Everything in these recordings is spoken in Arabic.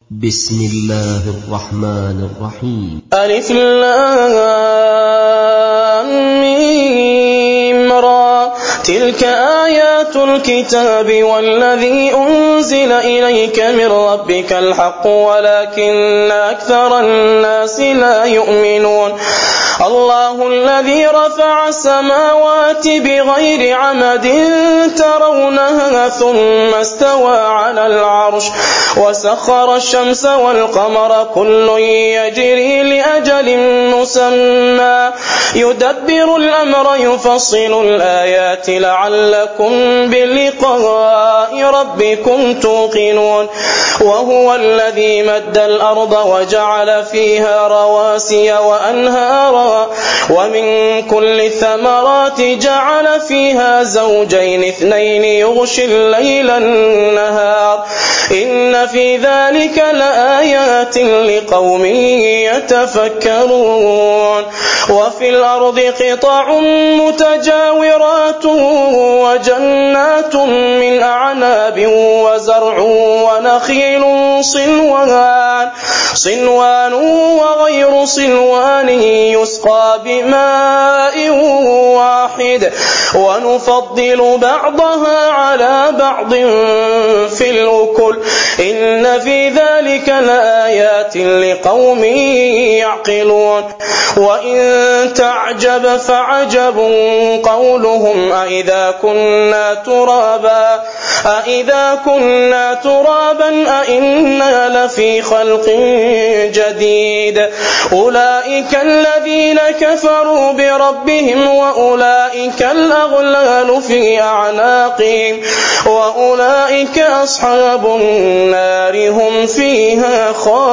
بسم الله الرحمن الرحيم. ألف لام ميم را تلك آيات الكتاب والذي أنزل إليك من ربك الحق ولكن أكثر الناس لا يؤمنون. الله الذي رفع السماوات بغير عمد ترونها ثم استوى على العرش وسخر الشمس والقمر كل يجري لأجل مسمى يدبر الأمر يفصل الآيات لعلكم بلقاء ربكم توقنون. وهو الذي مد الأرض وجعل فيها رواسي وأنهارا ومن كل الثمرات جعل فيها زوجين اثنين يغشي الليل النهار إن في ذلك لآيات لقوم يتفكرون. وفي الأرض قطع متجاورات وجنات من أعناب وزرع ونخيل صنوان وغير صنوان يسقى بماء واحد ونفضل بعضها على بعض في الأكل إن في ذلك لآيات لقوم يعقلون. وإن تعجب فعجب قولهم أإذا كنا ترابا أإنا لفي خلق جديد أولئك الذين كفروا بربهم وأولئك الأغلال في أعناقهم وأولئك أصحاب النار هم فيها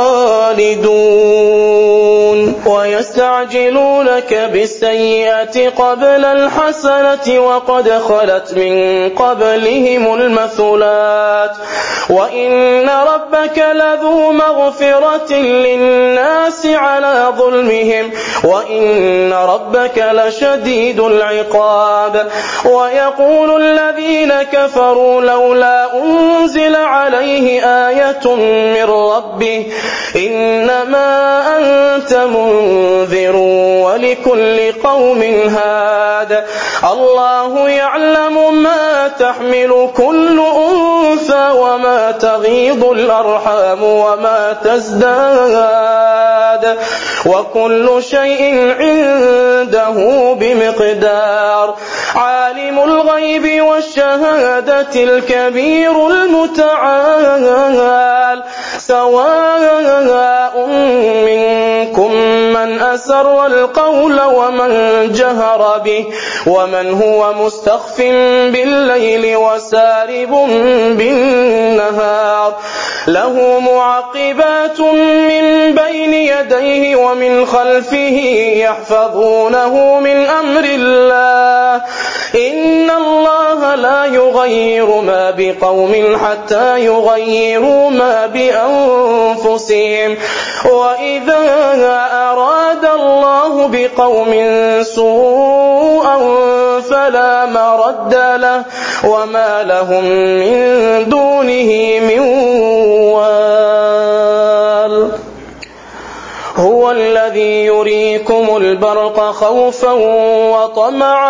خالدون. ويستعجلونك بالسيئة قبل الحسنة وقد خلت من قبلهم المثلات وإن ربك لذو مغفرة للناس على ظلمهم وإن ربك لشديد العقاب. ويقول الذين كفروا لولا أنزل عليه آية من ربه إنما أنت منذر ولكل قوم هاد الله يعلم ما تحمل كل أنثى وما تغيض الأرحام وما تزداد وكل شيء عنده بمقدار. عالم الغيب والشهادة الكبير المتعال سواء منكم من أسر القول ومن جهر به ومن هو مستخف بالليل وسارب بالنهار له معقبات من بين يديه ومن خلفه يحفظونه من أمر الله إن الله لا يغير ما بقوم حتى يغيروا ما بأنفسهم وإذا أراد الله بقوم سوءا فلا مرد له وما لهم من دونه من وال. هو الذي يريكم البرق خوفا وطمعا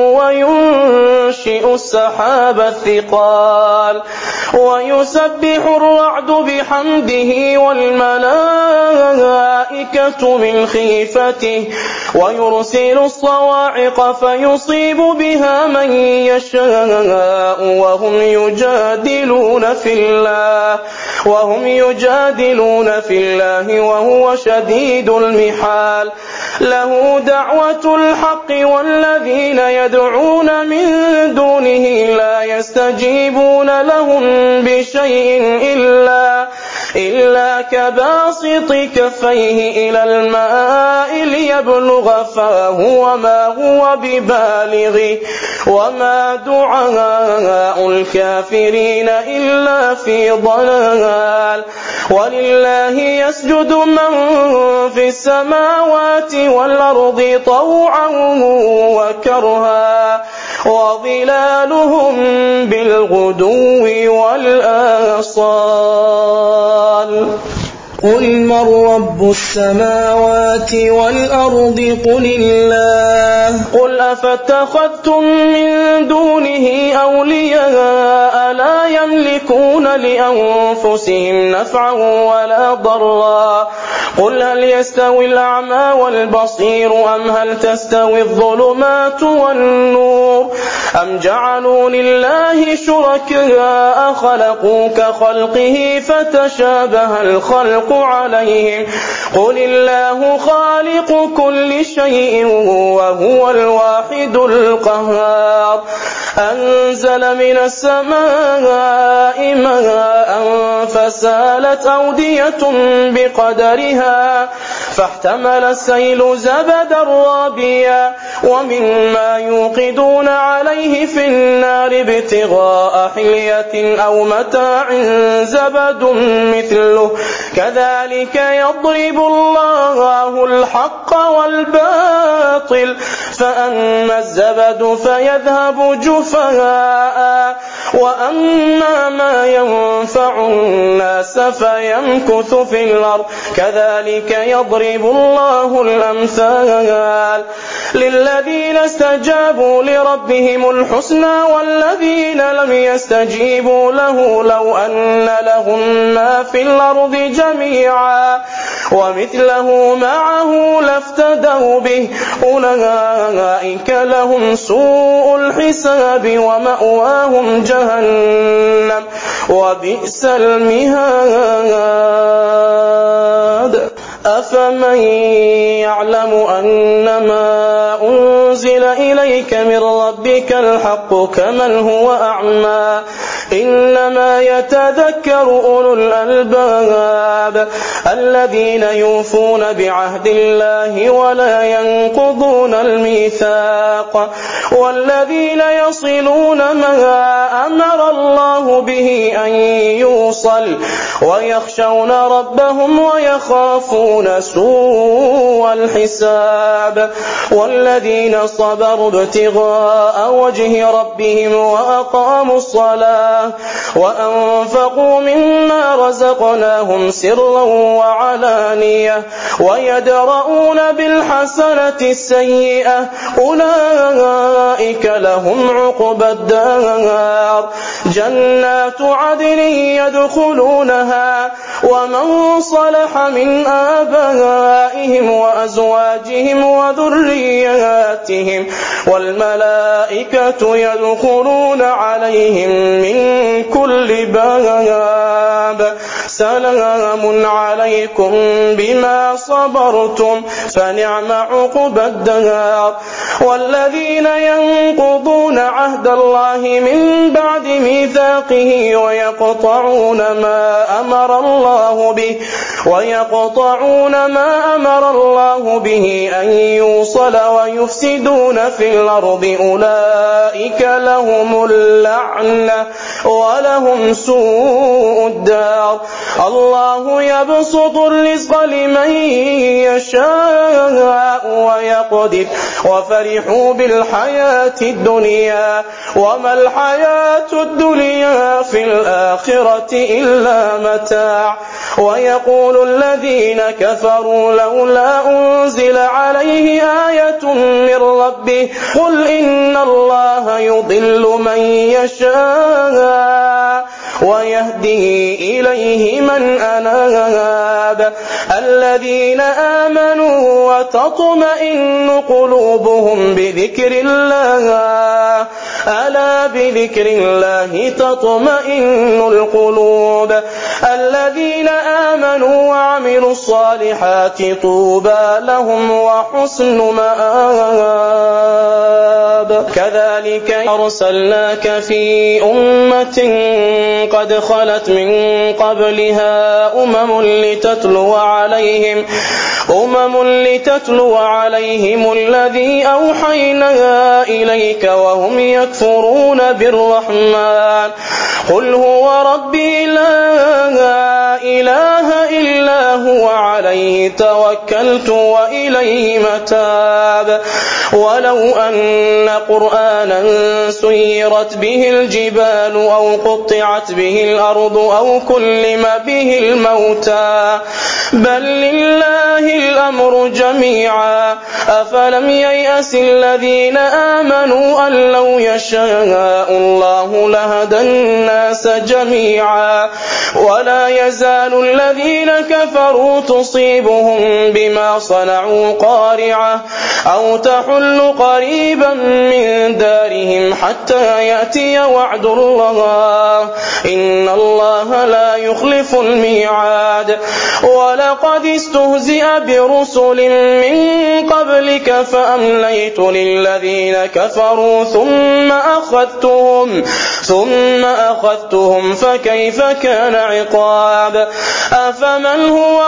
وينشئ السحاب الثقال ويسبح الرعد بحمده والملائكة من خيفته ويرسل الصواعق فيصيب بها من يشاء وهم يجادلون في الله وهو شديد المحال. له دعوة الحق والذين يدعون من دونه لا يستجيبون لهم بشيء إلا كباسط كفيه إلى الماء ليبلغ فاه وما هو ببالغه وما دعاء الكافرين إلا في ضلال. ولله يسجد من في السماوات والأرض طوعا وكرها وظلالهم بالغدو والآصال قل من رب السماوات والأرض قل الله قل أفاتخذتم من دونه أولياء لا يملكون لأنفسهم نفعا ولا ضرا قل هل يستوي الأعمى والبصير أم هل تستوي الظلمات والنور أم جعلوا لله شركاء خلقوا كخلقه فتشابه الخلق عليهم قل الله خالق كل شيء وهو الواحد القهار أنزل من السماء ماء فسالت أودية بقدرها فاحتمل السيل زبدا رابيا ومما يوقدون عليه في النار ابتغاء حلية أو متاع زبد مثله كذلك يضرب الله الحق والباطل فأما الزبد فيذهب جفاء وأما ما ينفع الناس فيمكث في الأرض كذلك يضرب الله الأمثال للذين استجابوا لربهم الحسنى والذين لم يستجيبوا له لو أن لهم ما في الأرض جميعا ومثله معه لافتدوا به أولئك لهم سوء الحساب ومأواهم جهنم وبئس المهاد أفمن يعلم أنما أنزل إليك من ربك الحق كمن هو أعمى إنما يتذكر أولو الألباب الذين يوفون بعهد الله ولا ينقضون الميثاق والذين يصلون ما أمر الله به أن يوصل ويخشون ربهم ويخافون سوء الحساب والذين صبروا ابتغاء وجه ربهم وأقاموا الصلاة وأنفقوا مما رزقناهم سرا وعلانية ويدرؤون بالحسنة السيئة أولئك لهم عقبى الدار جنات عدن يدخلونها ومن صلح من آبائهم وأزواجهم وذرياتهم والملائكة يدخلون عليهم من كل باب سلام عليكم بما صبرتم فنعم عقبى الدار والذين ينقضون عهد الله من بعد ميثاقه ويقطعون ما أمر الله به أن يوصل ويفسدون في الأرض أولئك لهم اللعنة ولهم سوء الدار الله يبسط الرزق لمن يشاء ويقدر وفرحوا بالحياة الدنيا وما الحياة الدنيا في الآخرة إلا متاع ويقول الذين كفروا لولا أنزل عليه آية من ربه قل إن الله يضل من يشاء ويهدي إليه من أناب الذين آمنوا وتطمئن قلوبهم بذكر الله ألا بذكر الله تطمئن القلوب الذين آمنوا وعملوا الصالحات طوبى لهم وحسن مآب كذلك أرسلناك في أمة قد خلت من قبلها أمم لتتلو عليهم الذي أوحينا إليك وهم يكفرون بالرحمن قل هو ربي لا إله إلا هو عليه توكلت وإليه متاب ولو أن قرآنا سيرت به الجبال أو قطعت به الأرض أو كلم به الموتى بل لله الأمر جميعا أفلم ييأس الذين آمنوا أن لو يشاء الله لهدى الناس جميعا ولا يزال الذين كفروا تصيبهم بما صنعوا قارعة أو تحل قريبا من دارهم حتى يأتي وعد الله إن الله لا يخلف الميعاد ولقد استهزئ برسل من قبلك فأمليت للذين كفروا ثم أخذتهم فكيف كان عقاب أفمن هو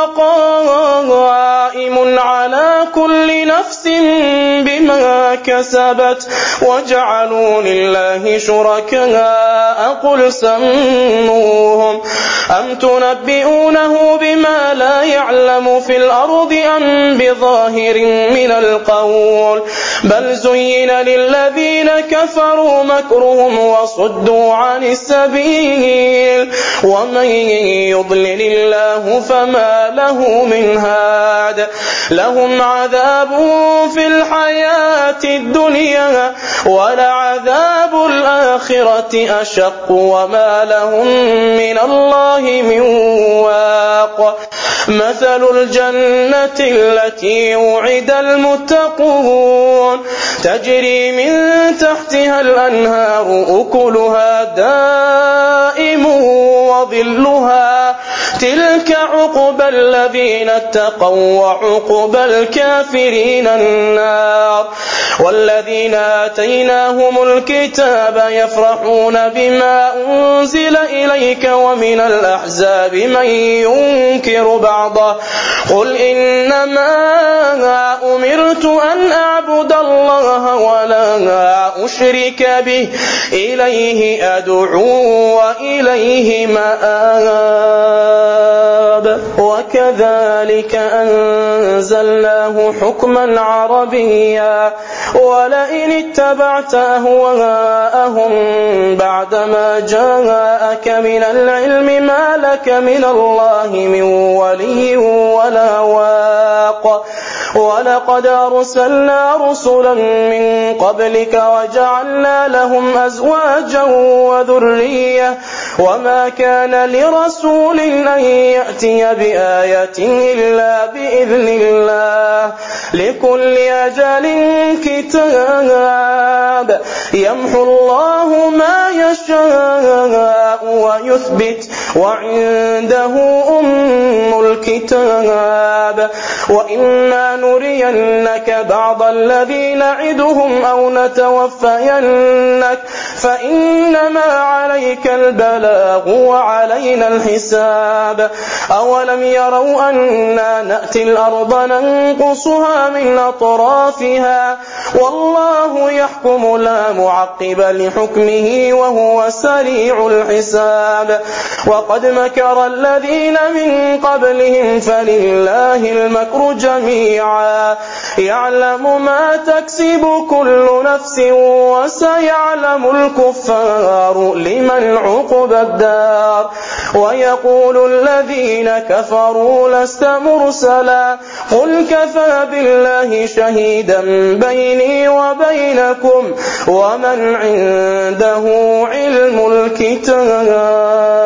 قائم على كل نفس بما كسبت وجعلوا لله شركاء قل سموهم أم تنبئونه بما لا يعلم في الأرض أم بظاهر من القول بل زين للذين كفروا مكرهم وصدوا عن السبيل ومن يضلل الله فما له من هاد لهم عذاب في الحياة الدنيا ولعذاب الآخرة أشق وما لهم من الله من واق مثل الجنة التي وعد المتقون تجري من تحتها الأنهار أكلها دائم وظلها تلك عقبى الذين اتقوا وعقبى الكافرين النار والذين آتيناهم الكتاب يفرحون بما أنزل إليك ومن الأحزاب من ينكر بعضه قل إنما أمرت أن أعبد الله ولا أشرك به إليه أدعو وإليه مآب وكذلك أنزلناه حكما عربيا ولئن اتبعت أهواءهم بعدما جاءك من العلم ما لك من الله من ولي ولا واق ولقد أرسلنا رسلا من قبلك وجعلنا لهم أزواجا وذرية وما كان لرسول أن يأتي بآية إلا بإذن الله لكل أجل كتاب يمحو الله ما يشاء ويثبت وعنده أم الكتاب وإما نرينك بعض الذي نعدهم أو نتوفينك فإنما عليك البلاغ وعلينا الحساب أولم يروا أنا نأتي الأرض ننقصها من أطرافها والله يحكم لا معقب لحكمه وهو سريع الحساب وقد مكر الذين من قبلهم فلله المكر جميعا يعلم ما تكسب كل نفس وسيعلم الكفار لمن عقبى الدار ويقول الذين كفروا لست مرسلا قل كفى بالله شهيدا بيني وبينكم ومن عنده علم الكتاب